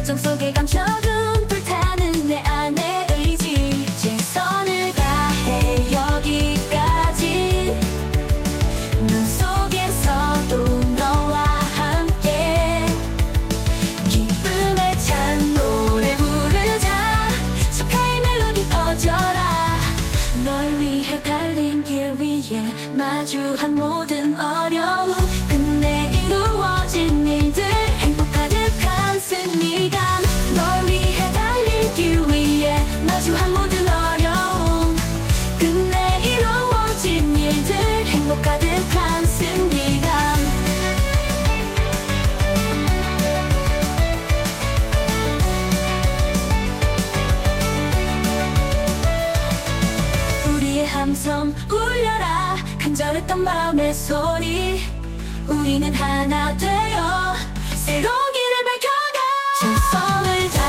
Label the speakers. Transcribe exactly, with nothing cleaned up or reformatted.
Speaker 1: 열정 속에 감춰둔 불타는 내 안의 의지. 최선을 다해 여기까지. 눈 속에서도 너와 함께 기쁨에 찬 노래 부르자. 축하의 멜로디 퍼져라. 널 위해 달린 길 위에 마주한 모든 어려움 끝내 이루어진 일들 행복 가득한 승리감. 널 위해 달린 길 위에 마주한 모든 어려움 끝내 이루어진 일들 행복 가득한 승리감. 우리의 함성 울려라. 간절했던 마음의 소리. 우리는 하나 되어 새로운 길을 밝혀가. 최선을 다